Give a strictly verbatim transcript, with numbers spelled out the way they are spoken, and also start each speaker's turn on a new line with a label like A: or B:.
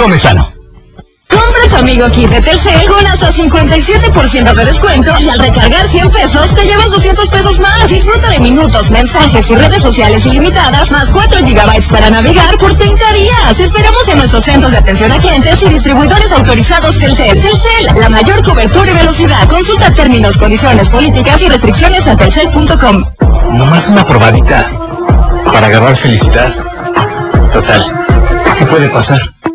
A: come sano.
B: Compra tu amigo kit de Telcel con hasta cincuenta y siete por ciento de descuento y al recargar cien pesos te llevas doscientos pesos más. Disfruta de minutos, mensajes y redes sociales ilimitadas más cuatro gigabytes para navegar por treinta días. Te esperamos en nuestros centros de atención a clientes y distribuidores autorizados Telcel. Telcel, la mayor cobertura y velocidad. Consulta términos, condiciones, políticas y restricciones en telcel punto com.
A: Nomás una probadita para agarrar felicidad. Total, ¿qué puede pasar?